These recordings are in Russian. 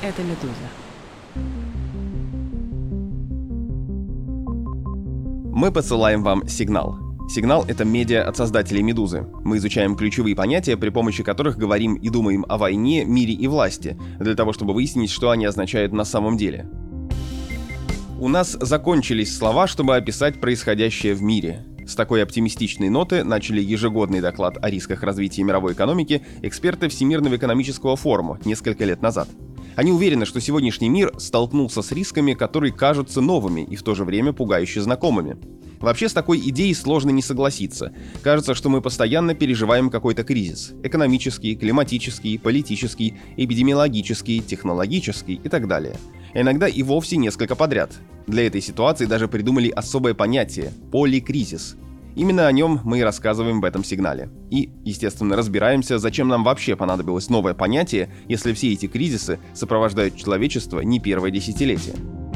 Это «Медуза». Мы посылаем вам сигнал. Сигнал — это медиа от создателей «Медузы». Мы изучаем ключевые понятия, при помощи которых говорим и думаем о войне, мире и власти, для того, чтобы выяснить, что они означают на самом деле. У нас закончились слова, чтобы описать происходящее в мире. С такой оптимистичной ноты начали ежегодный доклад о рисках развития мировой экономики эксперты Всемирного экономического форума несколько лет назад. Они уверены, что сегодняшний мир столкнулся с рисками, которые кажутся новыми и в то же время пугающе знакомыми. Вообще, с такой идеей сложно не согласиться. Кажется, что мы постоянно переживаем какой-то кризис. Экономический, климатический, политический, эпидемиологический, технологический и так далее. Иногда и вовсе несколько подряд. Для этой ситуации даже придумали особое понятие – поликризис. Именно о нем мы и рассказываем в этом сигнале. И, естественно, разбираемся, зачем нам вообще понадобилось новое понятие, если все эти кризисы сопровождают человечество не первое десятилетие.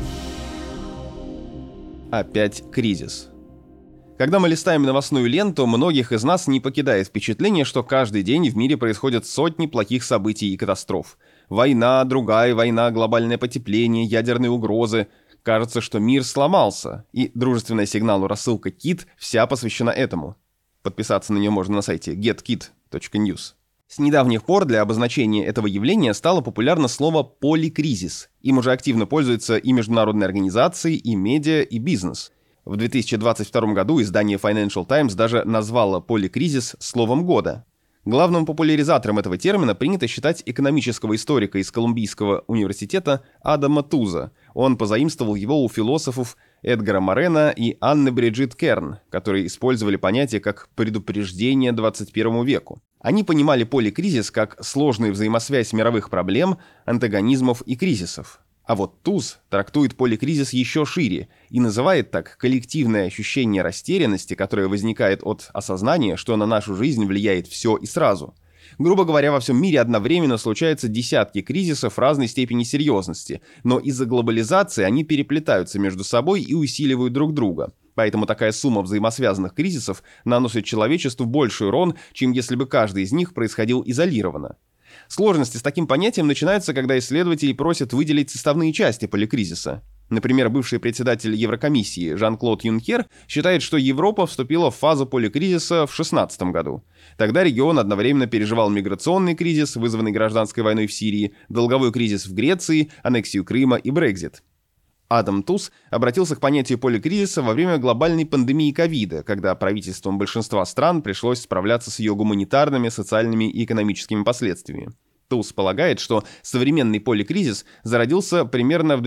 Опять кризис. Когда мы листаем новостную ленту, многих из нас не покидает впечатление, что каждый день в мире происходят сотни плохих событий и катастроф. Война, другая война, глобальное потепление, ядерные угрозы. Кажется, что мир сломался, и дружественная сигналу рассылка KIT вся посвящена этому. Подписаться на нее можно на сайте getkit.news. С недавних пор для обозначения этого явления стало популярно слово «поликризис». Им уже активно пользуются и международные организации, и медиа, и бизнес. В 2022 году издание Financial Times даже назвало поликризис словом года. Главным популяризатором этого термина принято считать экономического историка из Колумбийского университета Адама Туза. Он позаимствовал его у философов Эдгара Морена и Анны Бриджит Керн, которые использовали понятие как «предупреждение 21 веку». Они понимали поликризис как сложную взаимосвязь мировых проблем, антагонизмов и кризисов. А вот Туз трактует поликризис еще шире и называет так коллективное ощущение растерянности, которое возникает от осознания, что на нашу жизнь влияет все и сразу. Грубо говоря, во всем мире одновременно случаются десятки кризисов разной степени серьезности, но из-за глобализации они переплетаются между собой и усиливают друг друга. Поэтому такая сумма взаимосвязанных кризисов наносит человечеству больший урон, чем если бы каждый из них происходил изолированно. Сложности с таким понятием начинаются, когда исследователи просят выделить составные части поликризиса. Например, бывший председатель Еврокомиссии Жан-Клод Юнкер считает, что Европа вступила в фазу поликризиса в 2016 году. Тогда регион одновременно переживал миграционный кризис, вызванный гражданской войной в Сирии, долговой кризис в Греции, аннексию Крыма и Брексит. Адам Туз обратился к понятию поликризиса во время глобальной пандемии ковида, когда правительствам большинства стран пришлось справляться с ее гуманитарными, социальными и экономическими последствиями. Туз полагает, что современный поликризис зародился примерно в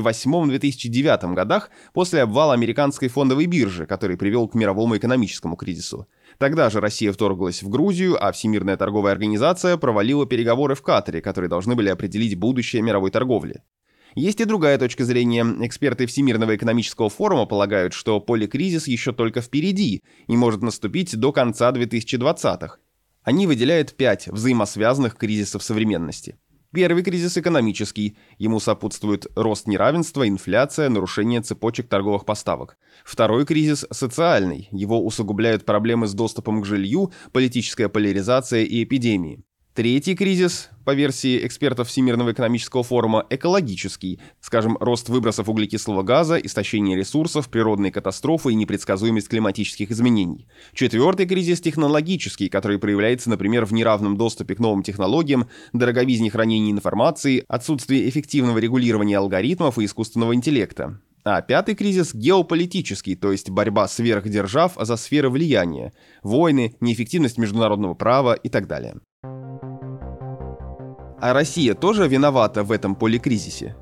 2008-2009 годах после обвала американской фондовой биржи, который привел к мировому экономическому кризису. Тогда же Россия вторглась в Грузию, а Всемирная торговая организация провалила переговоры в Катаре, которые должны были определить будущее мировой торговли. Есть и другая точка зрения. Эксперты Всемирного экономического форума полагают, что поликризис еще только впереди и может наступить до конца 2020-х. Они выделяют 5 взаимосвязанных кризисов современности. Первый кризис экономический. Ему сопутствует рост неравенства, инфляция, нарушение цепочек торговых поставок. Второй кризис социальный. Его усугубляют проблемы с доступом к жилью, политическая поляризация и эпидемии. Третий кризис, по версии экспертов Всемирного экономического форума, экологический, скажем, рост выбросов углекислого газа, истощение ресурсов, природные катастрофы и непредсказуемость климатических изменений. Четвертый кризис технологический, который проявляется, например, в неравном доступе к новым технологиям, дороговизне хранения информации, отсутствии эффективного регулирования алгоритмов и искусственного интеллекта. А пятый кризис геополитический, то есть борьба сверхдержав за сферы влияния, войны, неэффективность международного права и так далее. А Россия тоже виновата в этом поликризисе?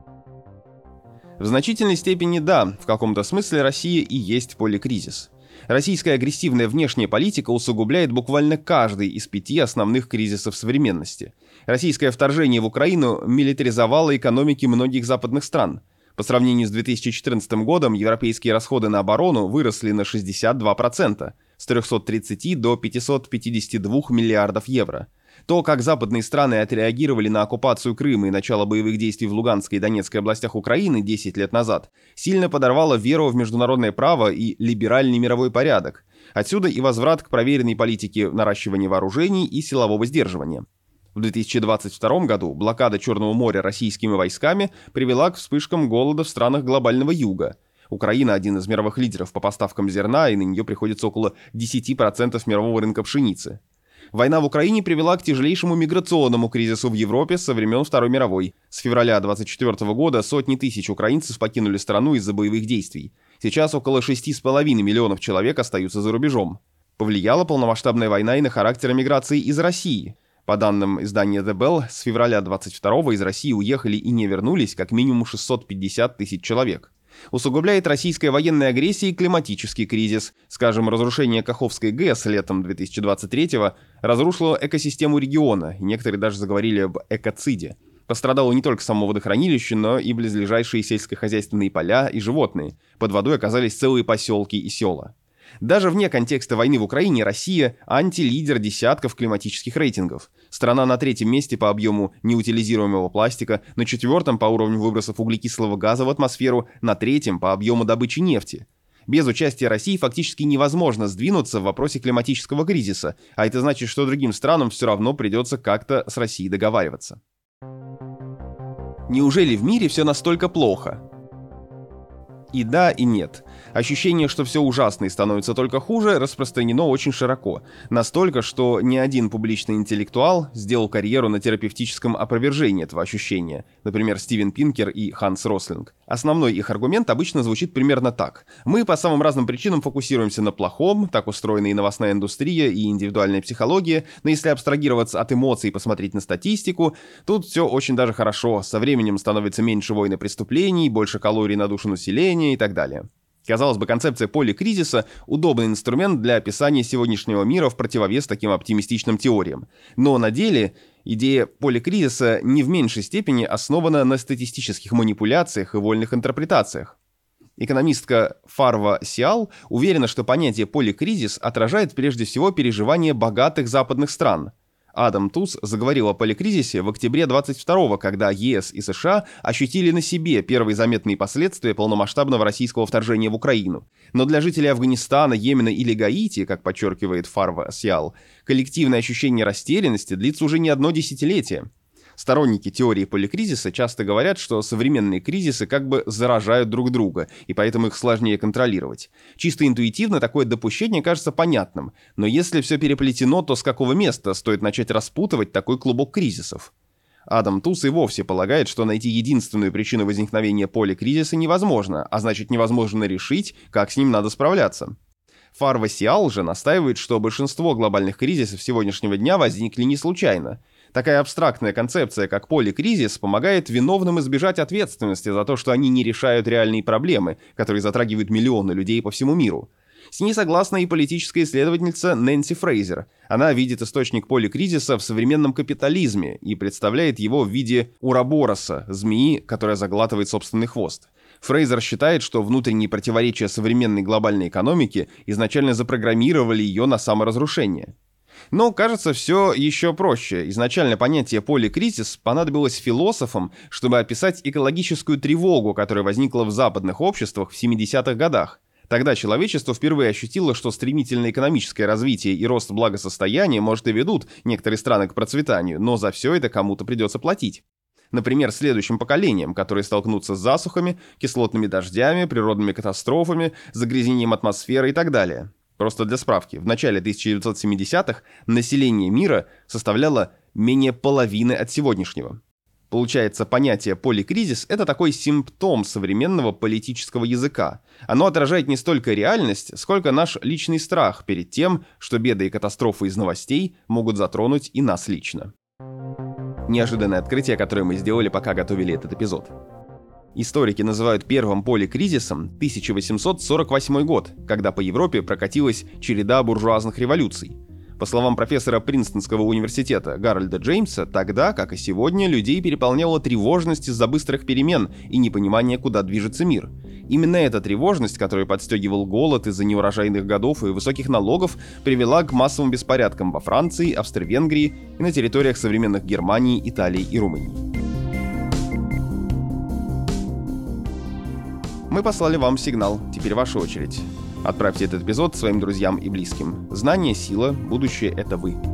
В значительной степени да, в каком-то смысле Россия и есть поликризис. Российская агрессивная внешняя политика усугубляет буквально каждый из 5 основных кризисов современности. Российское вторжение в Украину милитаризовало экономики многих западных стран. По сравнению с 2014 годом европейские расходы на оборону выросли на 62%, с 330 до 552 миллиардов евро. То, как западные страны отреагировали на оккупацию Крыма и начало боевых действий в Луганской и Донецкой областях Украины 10 лет назад, сильно подорвало веру в международное право и либеральный мировой порядок. Отсюда и возврат к проверенной политике наращивания вооружений и силового сдерживания. В 2022 году блокада Черного моря российскими войсками привела к вспышкам голода в странах глобального юга. Украина – один из мировых лидеров по поставкам зерна, и на нее приходится около 10% мирового рынка пшеницы. Война в Украине привела к тяжелейшему миграционному кризису в Европе со времен Второй мировой. С февраля 2024 года сотни тысяч украинцев покинули страну из-за боевых действий. Сейчас около 6,5 миллионов человек остаются за рубежом. Повлияла полномасштабная война и на характер миграции из России. По данным издания The Bell, с февраля 2022 из России уехали и не вернулись как минимум 650 тысяч человек. Усугубляет российская военная агрессия и климатический кризис. Скажем, разрушение Каховской ГЭС летом 2023-го разрушило экосистему региона, и некоторые даже заговорили об экоциде. Пострадало не только само водохранилище, но и близлежащие сельскохозяйственные поля и животные. Под водой оказались целые поселки и села. Даже вне контекста войны в Украине Россия – антилидер десятков климатических рейтингов. Страна на 3-м месте по объему неутилизируемого пластика, на 4-м по уровню выбросов углекислого газа в атмосферу, на 3-м по объему добычи нефти. Без участия России фактически невозможно сдвинуться в вопросе климатического кризиса, а это значит, что другим странам все равно придется как-то с Россией договариваться. Неужели в мире все настолько плохо? И да, и нет. Ощущение, что все ужасно и становится только хуже, распространено очень широко. Настолько, что ни один публичный интеллектуал сделал карьеру на терапевтическом опровержении этого ощущения. Например, Стивен Пинкер и Ханс Рослинг. Основной их аргумент обычно звучит примерно так. Мы по самым разным причинам фокусируемся на плохом, так устроена и новостная индустрия, и индивидуальная психология, но если абстрагироваться от эмоций и посмотреть на статистику, тут все очень даже хорошо. Со временем становится меньше войн и преступлений, больше калорий на душу населения и так далее. Казалось бы, концепция поликризиса – удобный инструмент для описания сегодняшнего мира в противовес таким оптимистичным теориям. Но на деле идея поликризиса не в меньшей степени основана на статистических манипуляциях и вольных интерпретациях. Экономистка Фарва Сиал уверена, что понятие поликризис отражает прежде всего переживания богатых западных стран. Адам Туз заговорил о поликризисе в октябре 22-го, когда ЕС и США ощутили на себе первые заметные последствия полномасштабного российского вторжения в Украину. Но для жителей Афганистана, Йемена или Гаити, как подчеркивает Фарва Сиал, коллективное ощущение растерянности длится уже не одно десятилетие. Сторонники теории поликризиса часто говорят, что современные кризисы как бы заражают друг друга, и поэтому их сложнее контролировать. Чисто интуитивно такое допущение кажется понятным, но если все переплетено, то с какого места стоит начать распутывать такой клубок кризисов? Адам Туз и вовсе полагает, что найти единственную причину возникновения поликризиса невозможно, а значит невозможно решить, как с ним надо справляться. Фарва Сиал же настаивает, что большинство глобальных кризисов сегодняшнего дня возникли не случайно. Такая абстрактная концепция, как поликризис, помогает виновным избежать ответственности за то, что они не решают реальные проблемы, которые затрагивают миллионы людей по всему миру. С ней согласна и политическая исследовательница Нэнси Фрейзер. Она видит источник поликризиса в современном капитализме и представляет его в виде уробороса, змеи, которая заглатывает собственный хвост. Фрейзер считает, что внутренние противоречия современной глобальной экономики изначально запрограммировали ее на саморазрушение. Но, кажется, все еще проще. Изначально понятие поликризис понадобилось философам, чтобы описать экологическую тревогу, которая возникла в западных обществах в 70-х годах. Тогда человечество впервые ощутило, что стремительное экономическое развитие и рост благосостояния, может, и ведут некоторые страны к процветанию, но за все это кому-то придется платить. Например, следующим поколениям, которые столкнутся с засухами, кислотными дождями, природными катастрофами, загрязнением атмосферы и так далее. Просто для справки, в начале 1970-х население мира составляло менее половины от сегодняшнего. Получается, понятие поликризис – это такой симптом современного политического языка. Оно отражает не столько реальность, сколько наш личный страх перед тем, что беды и катастрофы из новостей могут затронуть и нас лично. Неожиданное открытие, которое мы сделали, пока готовили этот эпизод. Историки называют первым поликризисом 1848 год, когда по Европе прокатилась череда буржуазных революций. По словам профессора Принстонского университета Гарольда Джеймса, тогда, как и сегодня, людей переполняла тревожность из-за быстрых перемен и непонимания, куда движется мир. Именно эта тревожность, которую подстегивал голод из-за неурожайных годов и высоких налогов, привела к массовым беспорядкам во Франции, Австро-Венгрии и на территориях современных Германии, Италии и Румынии. Мы послали вам сигнал, теперь ваша очередь. Отправьте этот эпизод своим друзьям и близким. Знание – сила, будущее – это вы.